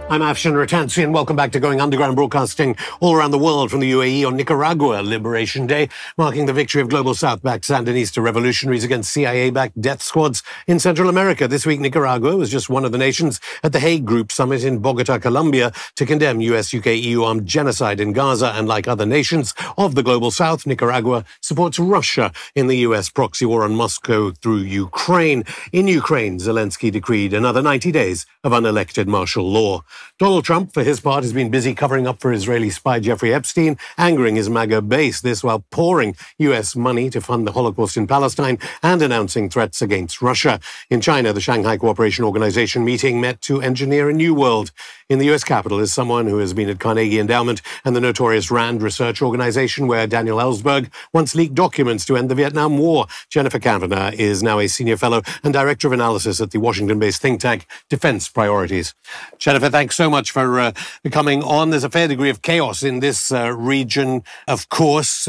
I'm Afshan Rattansi, and welcome back to Going Underground, broadcasting all around the world from the UAE on Nicaragua Liberation Day, marking the victory of Global South-backed Sandinista revolutionaries against CIA-backed death squads in Central America. This week, Nicaragua was just one of the nations at the Hague Group Summit in Bogota, Colombia, to condemn US, UK, EU armed genocide in Gaza. And like other nations of the Global South, Nicaragua supports Russia in the US proxy war on Moscow through Ukraine. In Ukraine, Zelensky decreed another 90 days of unelected martial law. Donald Trump, for his part, has been busy covering up for Israeli spy Jeffrey Epstein, angering his MAGA base, this while pouring US money to fund the Holocaust in Palestine and announcing threats against Russia. In China, the Shanghai Cooperation Organization meeting met to engineer a new world. In the US Capitol is someone who has been at Carnegie Endowment and the notorious RAND Research Organization, where Daniel Ellsberg once leaked documents to end the Vietnam War. Jennifer Kavanagh is now a senior fellow and director of analysis at the Washington-based think tank Defense Priorities. Jennifer, thanks so much for coming on. There's a fair degree of chaos in this region, of course,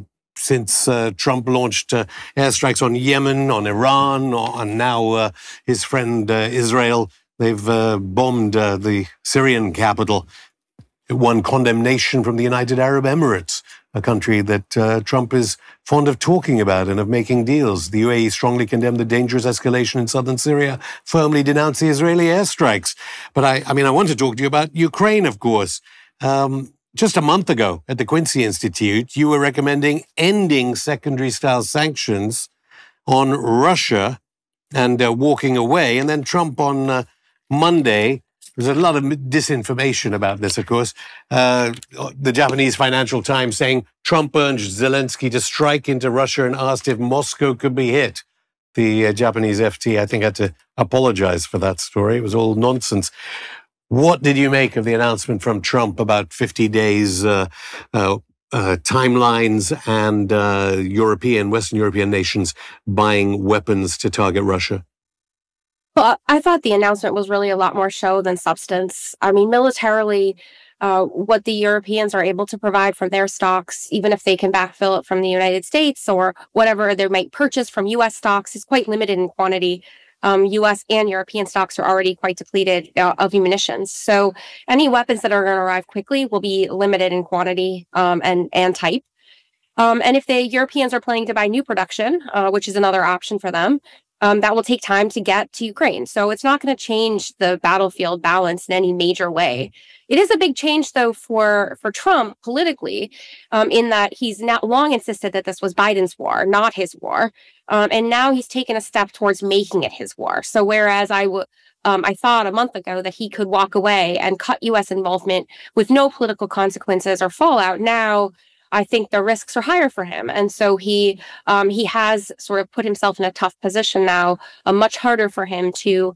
since Trump launched airstrikes on Yemen, on Iran, and now his friend Israel. They've bombed the Syrian capital. It won condemnation from the United Arab Emirates, a country that Trump is fond of talking about and of making deals. The UAE strongly condemned the dangerous escalation in southern Syria, firmly denounced the Israeli airstrikes. But I want to talk to you about Ukraine, of course. Just a month ago at the Quincy Institute, you were recommending ending secondary-style sanctions on Russia and walking away. And then Trump on Monday, there's a lot of disinformation about this, of course. The Japanese Financial Times saying Trump urged Zelensky to strike into Russia and asked if Moscow could be hit. The Japanese FT, I think, had to apologize for that story. It was all nonsense. What did you make of the announcement from Trump about 50 days timelines and Western European nations buying weapons to target Russia? Well, I thought the announcement was really a lot more show than substance. I mean, militarily, what the Europeans are able to provide from their stocks, even if they can backfill it from the United States or whatever they might purchase from U.S. stocks, is quite limited in quantity. U.S. and European stocks are already quite depleted of munitions. So any weapons that are going to arrive quickly will be limited in quantity and type. And if the Europeans are planning to buy new production, which is another option for them, that will take time to get to Ukraine. So it's not going to change the battlefield balance in any major way. It is a big change, though, for Trump politically, in that he's now long insisted that this was Biden's war, not his war. And now he's taken a step towards making it his war. So whereas I thought a month ago that he could walk away and cut U.S. involvement with no political consequences or fallout, now I think the risks are higher for him. And so he has sort of put himself in a tough position now, much harder for him to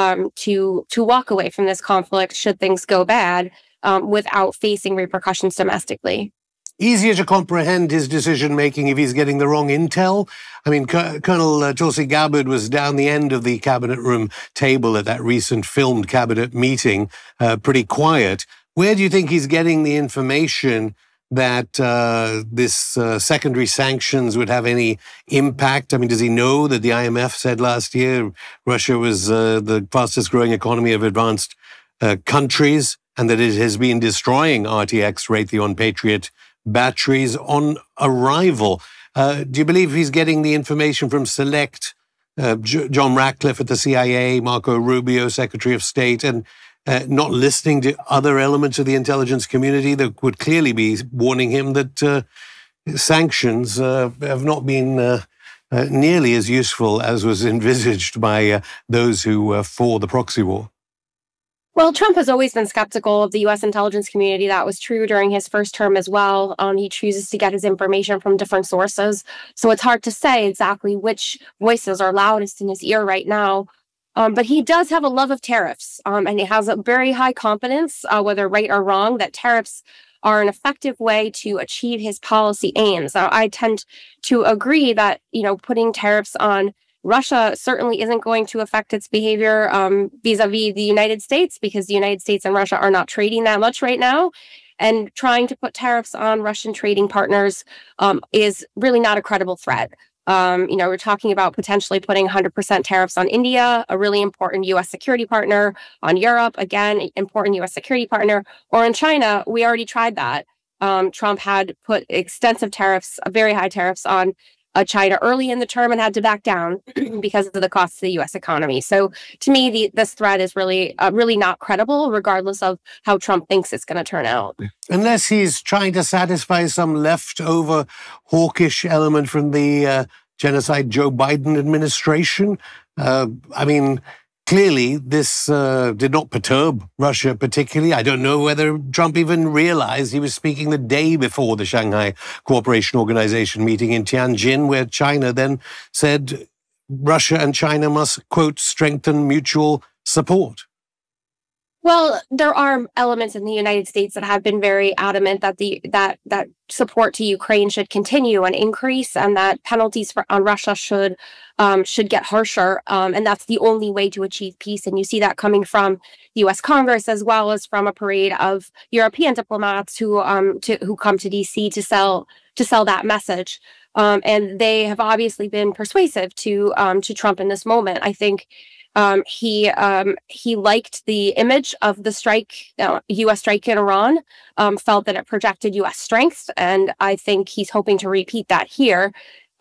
walk away from this conflict should things go bad without facing repercussions domestically. Easier to comprehend his decision-making if he's getting the wrong intel? I mean, Colonel Tulsi Gabbard was down the end of the cabinet room table at that recent filmed cabinet meeting, pretty quiet. Where do you think he's getting the information that this secondary sanctions would have any impact? I mean, does he know that the IMF said last year Russia was the fastest growing economy of advanced countries and that it has been destroying RTX, Raytheon Patriot batteries on arrival? Do you believe he's getting the information from select John Ratcliffe at the CIA, Marco Rubio, Secretary of State, and not listening to other elements of the intelligence community that would clearly be warning him that sanctions have not been nearly as useful as was envisaged by those who were for the proxy war? Well, Trump has always been skeptical of the U.S. intelligence community. That was true during his first term as well. He chooses to get his information from different sources. So it's hard to say exactly which voices are loudest in his ear right now. But he does have a love of tariffs, and he has a very high confidence, whether right or wrong, that tariffs are an effective way to achieve his policy aims. I tend to agree that, putting tariffs on Russia certainly isn't going to affect its behavior vis-a-vis the United States, because the United States and Russia are not trading that much right now. And trying to put tariffs on Russian trading partners is really not a credible threat. We're talking about potentially putting 100% tariffs on India, a really important U.S. security partner, on Europe, again, important U.S. security partner, or in China. We already tried that. Trump had put extensive tariffs, very high tariffs on China early in the term and had to back down because of the costs of the U.S. economy. So to me, this threat is really not credible, regardless of how Trump thinks it's going to turn out. Unless he's trying to satisfy some leftover hawkish element from the genocide Joe Biden administration. Clearly, this did not perturb Russia particularly. I don't know whether Trump even realized he was speaking the day before the Shanghai Cooperation Organization meeting in Tianjin, where China then said Russia and China must, quote, strengthen mutual support. Well, there are elements in the United States that have been very adamant that that support to Ukraine should continue and increase, and that penalties on Russia should get harsher, and that's the only way to achieve peace. And you see that coming from the U.S. Congress, as well as from a parade of European diplomats who come to D.C. to sell that message. And they have obviously been persuasive to Trump in this moment. I think. He liked the image of the U.S. strike in Iran, felt that it projected U.S. strength, and I think he's hoping to repeat that here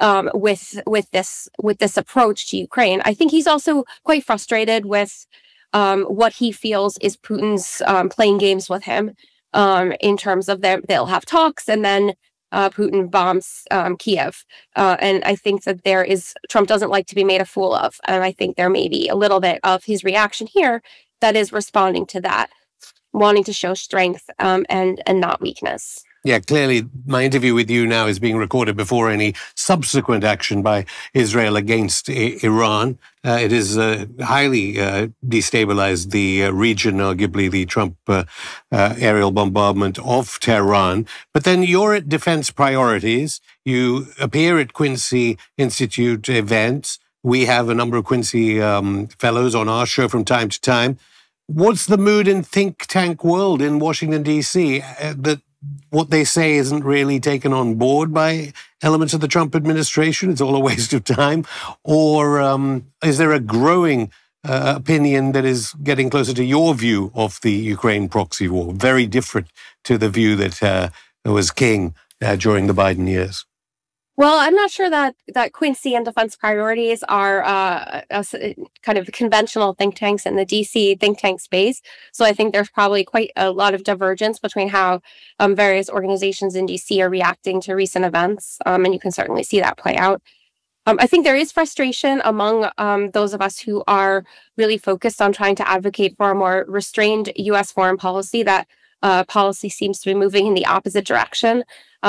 with this approach to Ukraine. I think he's also quite frustrated with what he feels is Putin's playing games with him in terms of they'll have talks and then Putin bombs Kiev. And I think that Trump doesn't like to be made a fool of. And I think there may be a little bit of his reaction here that is responding to that, wanting to show strength and not weakness. Yeah, clearly my interview with you now is being recorded before any subsequent action by Israel against Iran. It has highly destabilized the region, arguably the Trump aerial bombardment of Tehran. But then you're at Defense Priorities. You appear at Quincy Institute events. We have a number of Quincy fellows on our show from time to time. What's the mood in think tank world in Washington, D.C. that what they say isn't really taken on board by elements of the Trump administration? It's all a waste of time. Or is there a growing opinion that is getting closer to your view of the Ukraine proxy war, very different to the view that was king during the Biden years? Well, I'm not sure that Quincy and Defense Priorities are kind of conventional think tanks in the DC think tank space. So I think there's probably quite a lot of divergence between how various organizations in DC are reacting to recent events. And you can certainly see that play out. I think there is frustration among those of us who are really focused on trying to advocate for a more restrained U.S. foreign policy. That policy seems to be moving in the opposite direction.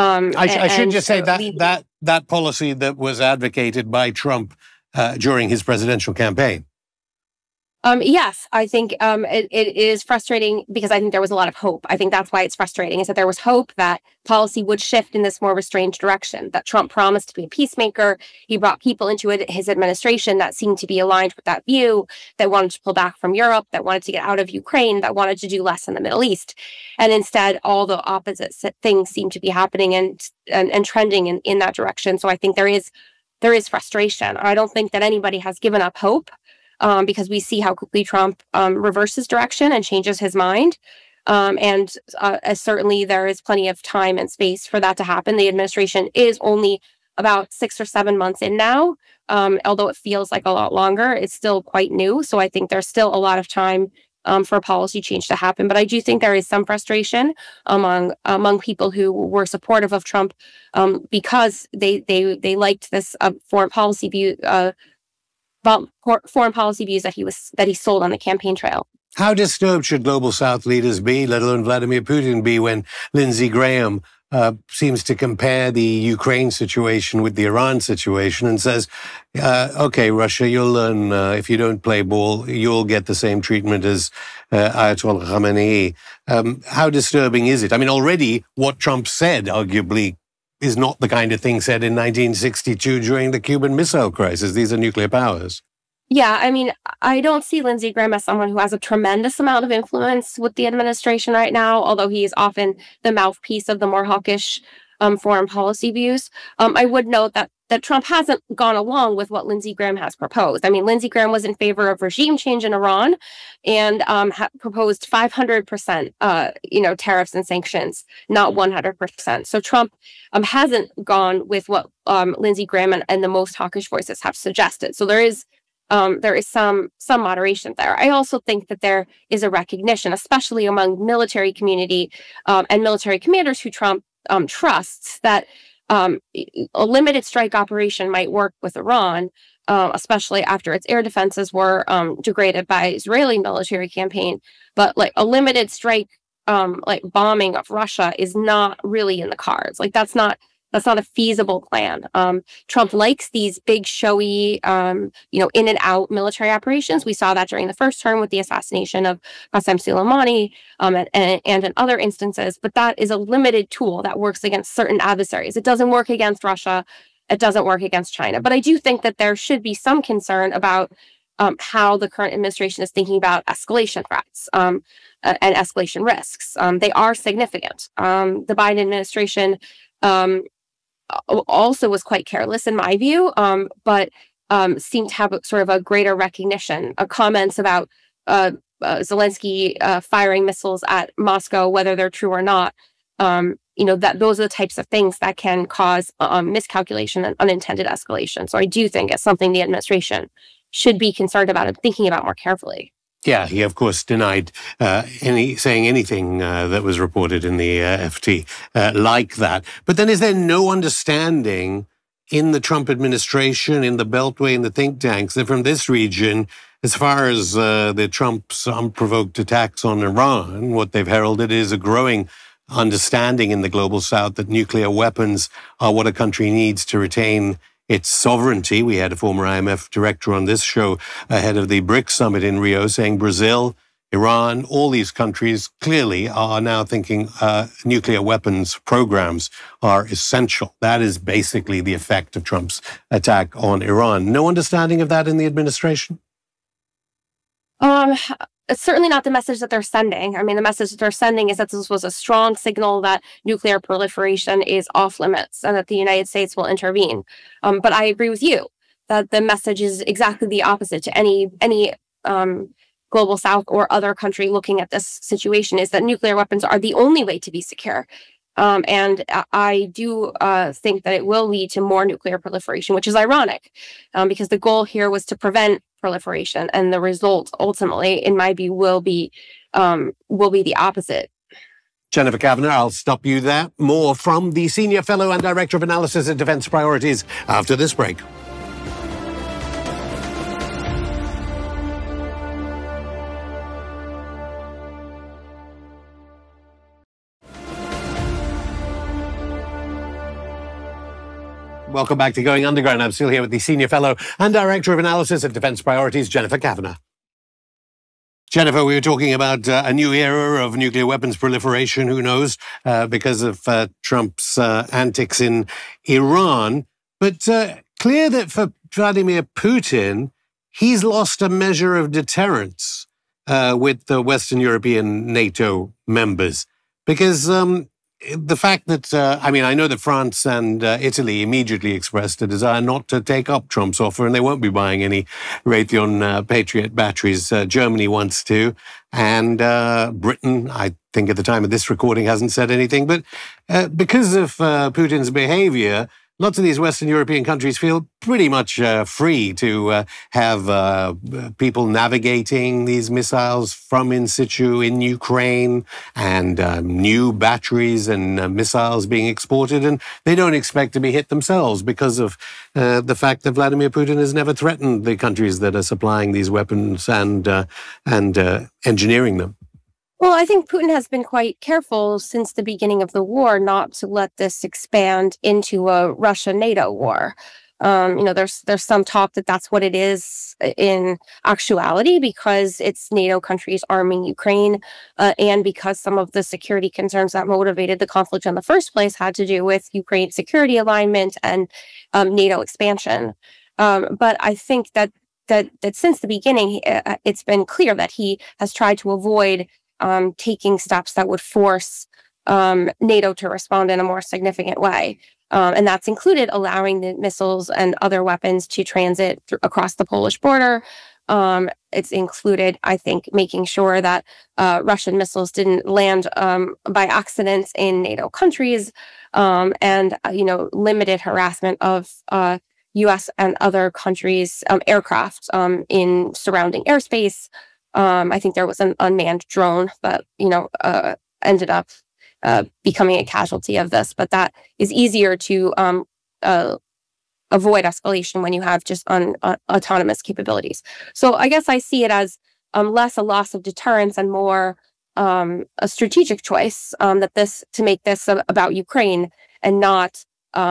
I should just say that policy that was advocated by Trump during his presidential campaign. Yes, I think it is frustrating because I think there was a lot of hope. I think that's why it's frustrating, is that there was hope that policy would shift in this more restrained direction, that Trump promised to be a peacemaker. He brought people into his administration that seemed to be aligned with that view, that wanted to pull back from Europe, that wanted to get out of Ukraine, that wanted to do less in the Middle East. And instead, all the opposite things seem to be happening and trending in that direction. So I think there is frustration. I don't think that anybody has given up hope. Because we see how quickly Trump reverses direction and changes his mind. And certainly there is plenty of time and space for that to happen. The administration is only about 6 or 7 months in now. Although it feels like a lot longer, it's still quite new. So I think there's still a lot of time for policy change to happen. But I do think there is some frustration among people who were supportive of Trump because they liked this foreign policy view. About foreign policy views that he sold on the campaign trail. How disturbed should Global South leaders be, let alone Vladimir Putin be, when Lindsey Graham seems to compare the Ukraine situation with the Iran situation and says, okay, Russia, you'll learn if you don't play ball, you'll get the same treatment as Ayatollah Khamenei. How disturbing is it? I mean, already what Trump said, arguably, is not the kind of thing said in 1962 during the Cuban Missile Crisis. These are nuclear powers. Yeah, I mean, I don't see Lindsey Graham as someone who has a tremendous amount of influence with the administration right now, although he is often the mouthpiece of the more hawkish foreign policy views. I would note that that Trump hasn't gone along with what Lindsey Graham has proposed. I mean, Lindsey Graham was in favor of regime change in Iran and proposed 500%, tariffs and sanctions, not 100%. So Trump hasn't gone with what Lindsey Graham and the most hawkish voices have suggested. So there is some moderation there. I also think that there is a recognition, especially among military community and military commanders who Trump trusts, that a limited strike operation might work with Iran, especially after its air defenses were degraded by Israeli military campaign. But like a limited strike, like bombing of Russia, is not really in the cards. Like that's not a feasible plan. Trump likes these big, showy, in and out military operations. We saw that during the first term with the assassination of Qasem Soleimani, and in other instances. But that is a limited tool that works against certain adversaries. It doesn't work against Russia. It doesn't work against China. But I do think that there should be some concern about how the current administration is thinking about escalation threats and escalation risks. They are significant. The Biden administration also was quite careless in my view, but seemed to have sort of a greater recognition. Comments about Zelensky firing missiles at Moscow, whether they're true or not, that those are the types of things that can cause miscalculation and unintended escalation. So I do think it's something the administration should be concerned about and thinking about more carefully. Yeah, he, of course, denied saying anything that was reported in the FT like that. But then is there no understanding in the Trump administration, in the Beltway, in the think tanks, that from this region, as far as the Trump's unprovoked attacks on Iran, what they've heralded is a growing understanding in the global south that nuclear weapons are what a country needs to retain its sovereignty? We had a former IMF director on this show ahead of the BRICS summit in Rio saying Brazil, Iran, all these countries clearly are now thinking nuclear weapons programs are essential. That is basically the effect of Trump's attack on Iran. No understanding of that in the administration? It's certainly not the message that they're sending. I mean, the message that they're sending is that this was a strong signal that nuclear proliferation is off limits and that the United States will intervene. But I agree with you that the message is exactly the opposite to any global south or other country looking at this situation, is that nuclear weapons are the only way to be secure. And I do think that it will lead to more nuclear proliferation, which is ironic, because the goal here was to prevent proliferation, and the result ultimately, in my view, will be the opposite. Jennifer Kavanagh, I'll stop you there. More from the Senior Fellow and Director of Analysis at Defense Priorities after this break. Welcome back to Going Underground. I'm still here with the Senior Fellow and Director of Analysis at Defense Priorities, Jennifer Kavanagh. Jennifer, we were talking about a new era of nuclear weapons proliferation, who knows, because of Trump's antics in Iran. But clear that for Vladimir Putin, he's lost a measure of deterrence with the Western European NATO members. Because the fact that, I know that France and Italy immediately expressed a desire not to take up Trump's offer, and they won't be buying any Raytheon Patriot batteries. Germany wants to, and Britain, I think at the time of this recording, hasn't said anything. But because of Putin's behavior, lots of these Western European countries feel pretty much free to have people navigating these missiles from in situ in Ukraine, and new batteries and missiles being exported. And they don't expect to be hit themselves because of the fact that Vladimir Putin has never threatened the countries that are supplying these weapons and engineering them. Well, I think Putin has been quite careful since the beginning of the war not to let this expand into a Russia-NATO war. There's some talk that that's what it is in actuality, because it's NATO countries arming Ukraine, and because some of the security concerns that motivated the conflict in the first place had to do with Ukraine's security alignment and NATO expansion. But I think that since the beginning, it's been clear that he has tried to avoid taking steps that would force NATO to respond in a more significant way. And that's included allowing the missiles and other weapons to transit across the Polish border. It's included, I think, making sure that Russian missiles didn't land by accident in NATO countries, and limited harassment of U.S. and other countries' aircraft in surrounding airspace. I think there was an unmanned drone that ended up becoming a casualty of this, but that is easier to avoid escalation when you have just autonomous capabilities. So I guess I see it as less a loss of deterrence and more a strategic choice to make this about Ukraine and not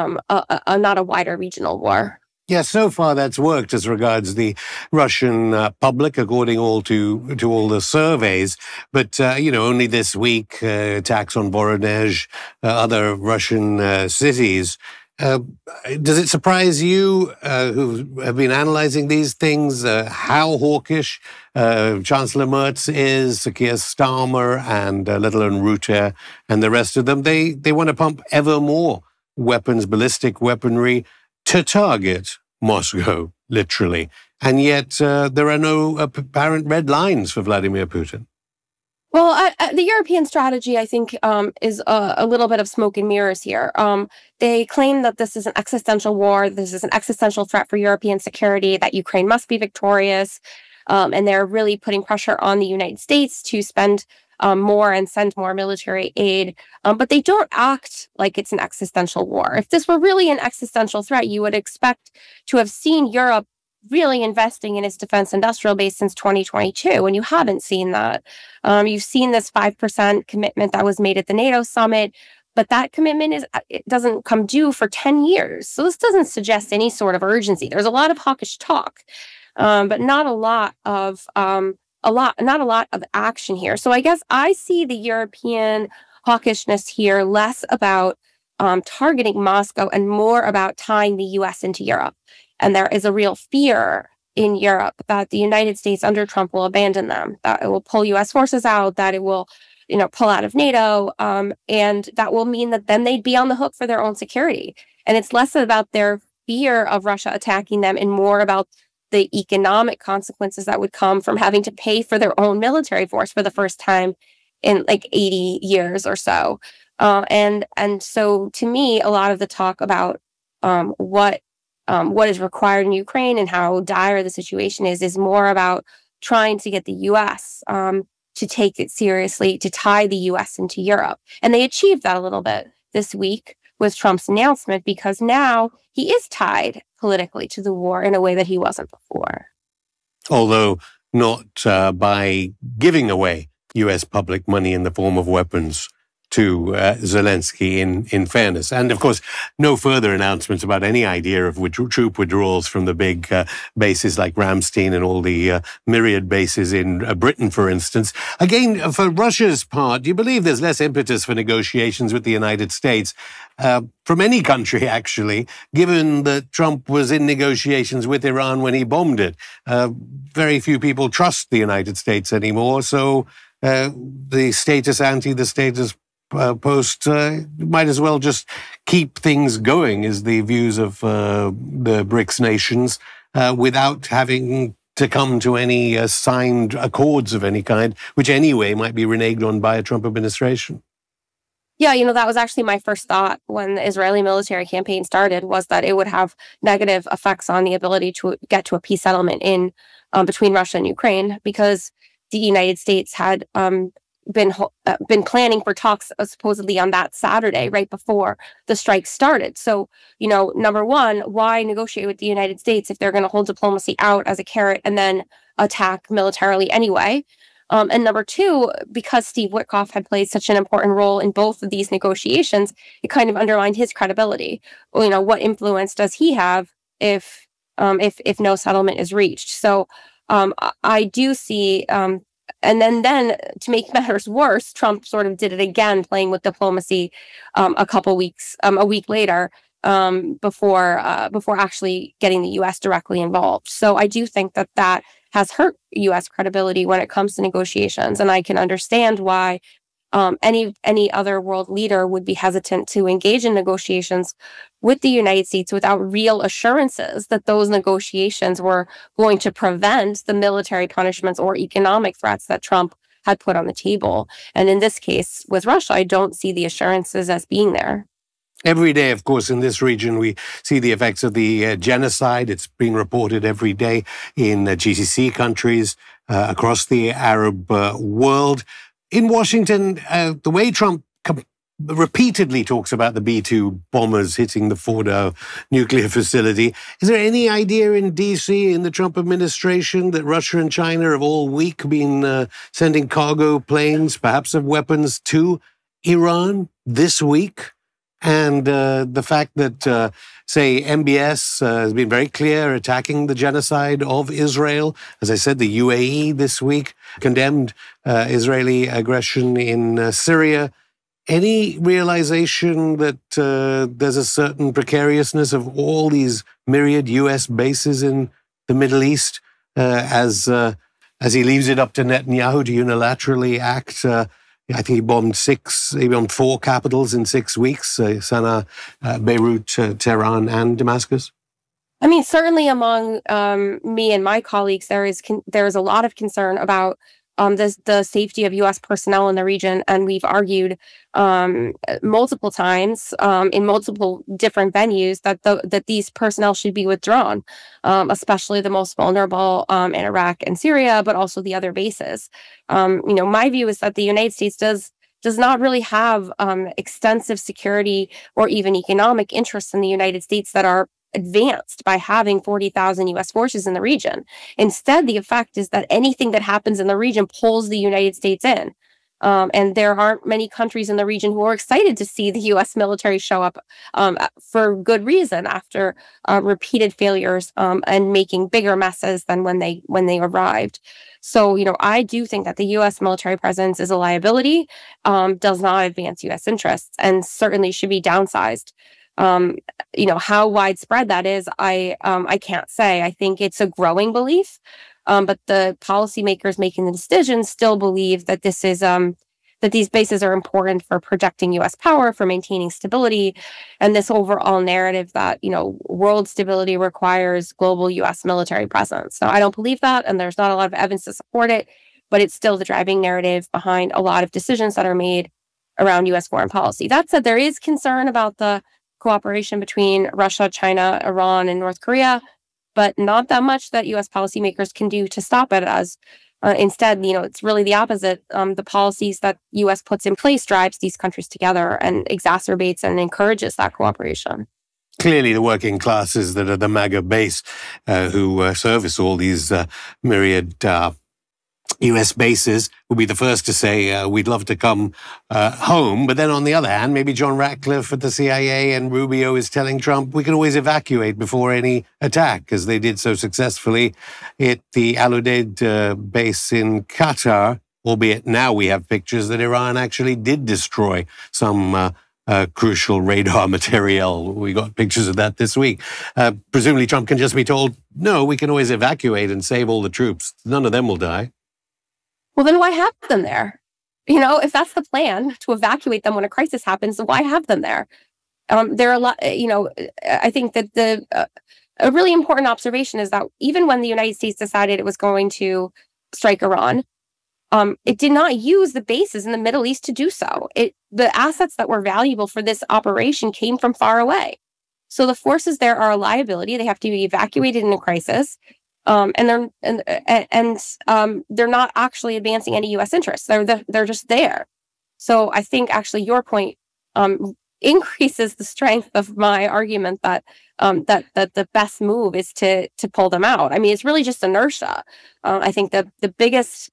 a wider regional war. Yeah, so far that's worked as regards the Russian public, according to all the surveys. But only this week, attacks on Voronezh, other Russian cities. Does it surprise you, who have been analyzing these things, how hawkish Chancellor Merz is, Keir Starmer, and let alone Rutte and the rest of them? They want to pump ever more weapons, ballistic weaponry, to target Moscow, literally. And yet there are no apparent red lines for Vladimir Putin. Well, the European strategy, I think, is a little bit of smoke and mirrors here. They claim that this is an existential war, this is an existential threat for European security, that Ukraine must be victorious, and they're really putting pressure on the United States to spend more and send more military aid. But they don't act like it's an existential war. If this were really an existential threat, you would expect to have seen Europe really investing in its defense industrial base since 2022, and you haven't seen that. You've seen this 5% commitment that was made at the NATO summit, but that commitment doesn't come due for 10 years. So this doesn't suggest any sort of urgency. There's a lot of hawkish talk, but not a lot of action here. So I guess I see the European hawkishness here less about targeting Moscow and more about tying the U.S. into Europe. And there is a real fear in Europe that the United States under Trump will abandon them, that it will pull U.S. forces out, that it will, pull out of NATO. And that will mean that then they'd be on the hook for their own security. And it's less about their fear of Russia attacking them and more about the economic consequences that would come from having to pay for their own military force for the first time in like 80 years or so. And so to me, a lot of the talk about what is required in Ukraine and how dire the situation is more about trying to get the U.S. To take it seriously, to tie the U.S. into Europe. And they achieved that a little bit this week with Trump's announcement, because now he is tied politically to the war in a way that he wasn't before. Although not by giving away U.S. public money in the form of weapons to Zelensky, in fairness. And of course, no further announcements about any idea of troop withdrawals from the big bases like Ramstein and all the myriad bases in Britain, for instance. Again, for Russia's part, do you believe there's less impetus for negotiations with the United States from any country, actually, given that Trump was in negotiations with Iran when he bombed it? Very few people trust the United States anymore, so the status ante, the status post might as well just keep things going, is the views of the BRICS nations, without having to come to any signed accords of any kind, which anyway might be reneged on by a Trump administration. Yeah, that was actually my first thought when the Israeli military campaign started, was that it would have negative effects on the ability to get to a peace settlement in between Russia and Ukraine, because the United States had been planning for talks supposedly on that Saturday, right before the strike started. So, number one, why negotiate with the United States if they're going to hold diplomacy out as a carrot and then attack militarily anyway? And number two, because Steve Witkoff had played such an important role in both of these negotiations, it kind of undermined his credibility. What influence does he have if no settlement is reached? So I do see. And then to make matters worse, Trump sort of did it again, playing with diplomacy a week later, before actually getting the U.S. directly involved. So I do think that has hurt U.S. credibility when it comes to negotiations, and I can understand why any other world leader would be hesitant to engage in negotiations with the United States without real assurances that those negotiations were going to prevent the military punishments or economic threats that Trump had put on the table. And in this case with Russia, I don't see the assurances as being there. Every day, of course, in this region, we see the effects of the genocide. It's being reported every day in GCC countries across the Arab world. In Washington, the way Trump repeatedly talks about the B-2 bombers hitting the Fordow nuclear facility, is there any idea in D.C., in the Trump administration, that Russia and China have all week been sending cargo planes, perhaps of weapons, to Iran this week? And the fact that, say, MBS has been very clear attacking the genocide of Israel. As I said, the UAE this week condemned Israeli aggression in Syria. Any realization that there's a certain precariousness of all these myriad U.S. bases in the Middle East as he leaves it up to Netanyahu to unilaterally act? I think he bombed 4 capitals in 6 weeks, Sana'a, Beirut, Tehran, and Damascus. I mean, certainly among me and my colleagues, there is a lot of concern about the safety of U.S. personnel in the region, and we've argued multiple times in multiple different venues that these personnel should be withdrawn, especially the most vulnerable in Iraq and Syria, but also the other bases. My view is that the United States does not really have extensive security or even economic interests in the United States that are advanced by having 40,000 U.S. forces in the region. Instead, the effect is that anything that happens in the region pulls the United States in. And there aren't many countries in the region who are excited to see the U.S. military show up for good reason after repeated failures and making bigger messes than when they arrived. So, I do think that the U.S. military presence is a liability, does not advance U.S. interests, and certainly should be downsized. How widespread that is, I can't say. I think it's a growing belief, but the policymakers making the decisions still believe that this is that these bases are important for projecting U.S. power, for maintaining stability, and this overall narrative that world stability requires global U.S. military presence. So I don't believe that, and there's not a lot of evidence to support it, but it's still the driving narrative behind a lot of decisions that are made around U.S. foreign policy. That said, there is concern about the cooperation between Russia, China, Iran, and North Korea, but not that much that U.S. policymakers can do to stop it. As instead, it's really the opposite. The policies that U.S. puts in place drives these countries together and exacerbates and encourages that cooperation. Clearly, the working classes that are the MAGA base who service all these myriad U.S. bases will be the first to say, we'd love to come home. But then on the other hand, maybe John Ratcliffe at the CIA and Rubio is telling Trump, we can always evacuate before any attack, as they did so successfully at the Al Udeid base in Qatar, albeit now we have pictures that Iran actually did destroy some crucial radar material. We got pictures of that this week. Presumably Trump can just be told, no, we can always evacuate and save all the troops. None of them will die. Well, then why have them there? If that's the plan, to evacuate them when a crisis happens, why have them there? There are a lot, I think that a really important observation is that even when the United States decided it was going to strike Iran, it did not use the bases in the Middle East to do so. The assets that were valuable for this operation came from far away. So the forces there are a liability. They have to be evacuated in a crisis. And they're not actually advancing any U.S. interests. They're just there. So I think actually your point increases the strength of my argument that the best move is to pull them out. I mean, it's really just inertia. I think the biggest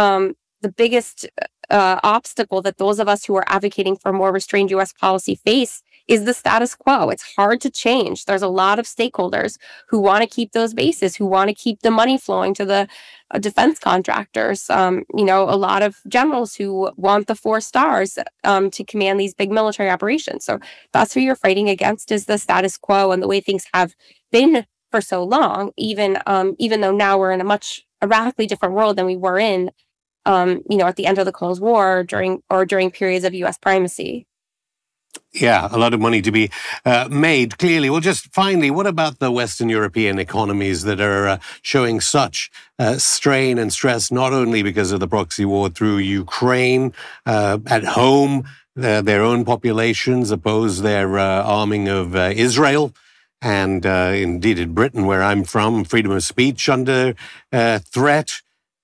obstacle that those of us who are advocating for more restrained U.S. policy face is the status quo. It's hard to change. There's a lot of stakeholders who want to keep those bases, who want to keep the money flowing to the defense contractors. A lot of generals who want the 4 stars to command these big military operations. So that's who you're fighting against, is the status quo and the way things have been for so long, even though now we're in a radically different world than we were in at the end of the Cold War during periods of U.S. primacy. Yeah, a lot of money to be made, clearly. Well, just finally, what about the Western European economies that are showing such strain and stress, not only because of the proxy war through Ukraine, at home, their own populations oppose their arming of Israel, and indeed in Britain, where I'm from, freedom of speech under threat.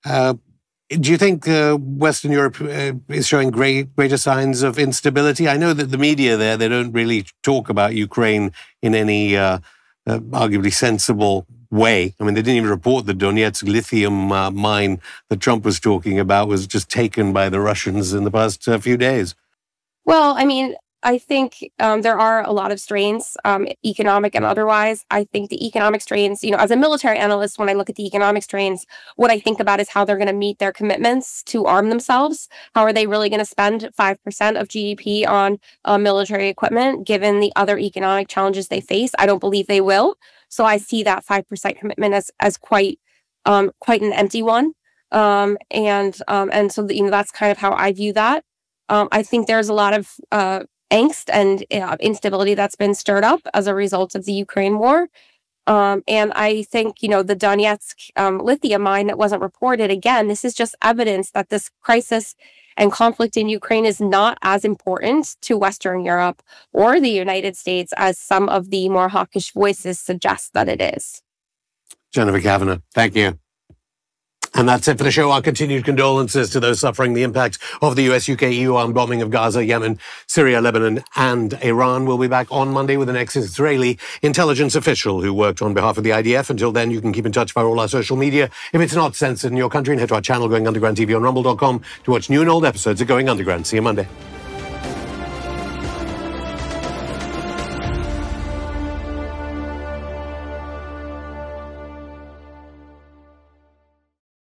Do you think Western Europe is showing greater signs of instability? I know that the media there, they don't really talk about Ukraine in any arguably sensible way. I mean, they didn't even report the Donetsk lithium mine that Trump was talking about was just taken by the Russians in the past few days. Well, I mean, I think there are a lot of strains, economic and otherwise. I think the economic strains, as a military analyst, when I look at the economic strains, what I think about is how they're going to meet their commitments to arm themselves. How are they really going to spend 5% of GDP on military equipment, given the other economic challenges they face? I don't believe they will. So I see that 5% commitment as quite an empty one. And so that's kind of how I view that. I think there's a lot of angst and instability that's been stirred up as a result of the Ukraine war. And I think, the Donetsk lithium mine that wasn't reported, again, this is just evidence that this crisis and conflict in Ukraine is not as important to Western Europe or the United States as some of the more hawkish voices suggest that it is. Jennifer Kavanagh, thank you. And that's it for the show. Our continued condolences to those suffering the impact of the US, UK, EU armed bombing of Gaza, Yemen, Syria, Lebanon, and Iran. We'll be back on Monday with an ex-Israeli intelligence official who worked on behalf of the IDF. Until then, you can keep in touch via all our social media. If it's not censored in your country, and head to our channel, Going Underground TV on rumble.com to watch new and old episodes of Going Underground. See you Monday.